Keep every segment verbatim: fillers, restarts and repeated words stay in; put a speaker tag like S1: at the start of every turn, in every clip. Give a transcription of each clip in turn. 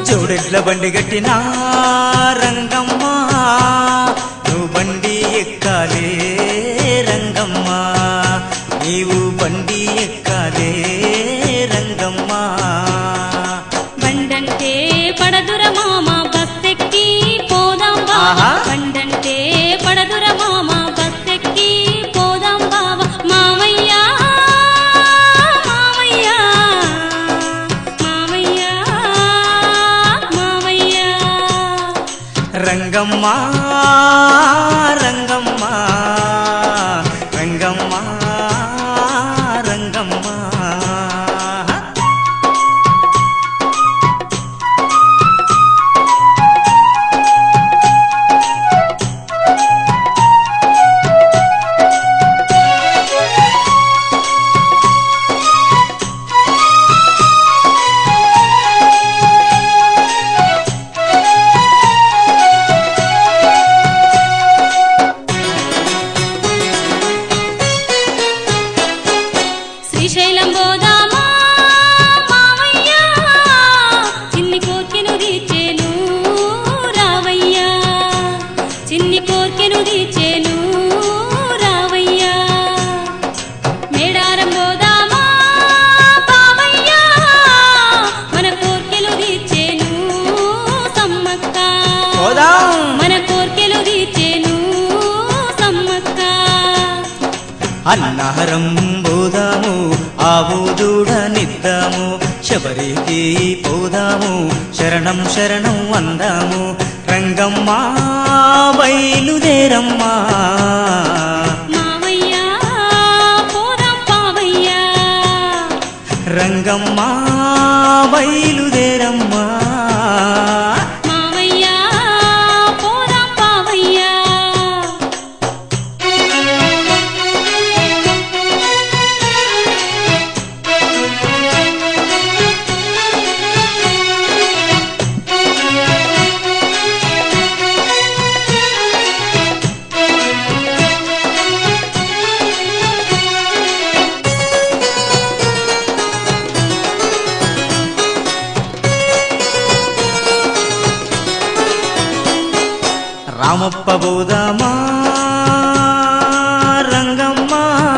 S1: జోడెడ్ల బండి గట్టినా రంగమ్మ నువ్వు బండి ఎక్కాలే రంగమ్మ నీవు బండి ఎక్కాలే రంగమ్మ
S2: బండంటే పడదుర మామ బస్సెక్కి పోదాం బావా బండంటే పడదుర మామ బస్సెక్కి పోదాం బావా మామయ్య మామయ్య మామయ్య మామయ్య
S1: రంగమ్మ రంగమ్మ రంగమ్మ రంగమ్మ
S2: శ్రీశైలం పోదామా మామయ్య చిన్ని కోర్కెను తీర్చేను రావయ్యా చిన్ని కోర్కెను తీర్చేను రావయ్యా మేడారం పోదామా బావయ్య మన కోర్కెలు తీర్చేను సమ్మక్క మన కోర్కెలు తీర్చేను సమ్మక్క
S1: అన్నారం పోదాము ఆవు దూడనిద్దాము శబరికి పోదాము శరణం శరణం అందాము రంగమ్మ బయలుదేరమ్మా
S2: మామయ్య పోదాం పావయ్య
S1: రంగమ్మ బయలుదేరమ్మా
S2: మామయ్య పోదాం పావయ్య
S1: రామప్ప పోదామా రంగమ్మ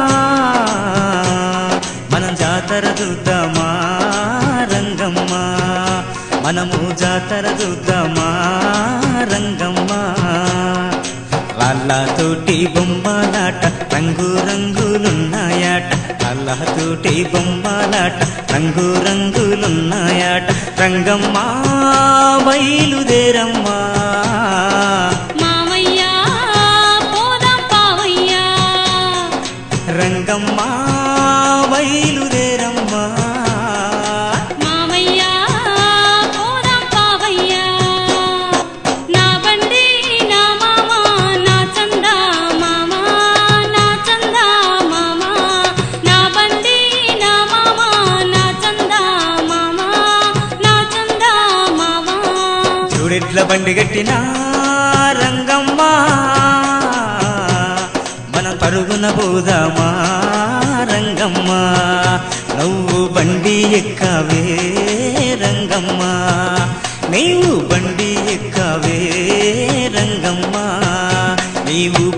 S1: మనం జాతర చూద్దామా రంగమ్మ మనము జాతర చూద్దామా రంగమ్మ రాళ్ళతోటి బొమ్మలాట రంగు రంగులున్నాయాట రాళ్ళతోటి బొమ్మలాట రంగు రంగులున్నాయాట రంగమ్మ బయలుదేరమ్మా
S2: మామయ్య పోదాం పావయ్య
S1: రంగమ్మ బయలుదేరమ్మా
S2: మామయ్య పోదాం పావయ్య నా బండి నా మామ నా చందా మామ నా చందా మామ నా బండి నా మామ నా చందా మామ నా చందా మామ
S1: జోడెడ్ల బండి గట్టినా రంగమ్మ మన పరుగున పోదామా రంగమ్మ నువ్వు బండి ఎక్కావే రంగమ్మ నీవు బండి ఎక్కావే రంగమ్మ నీవు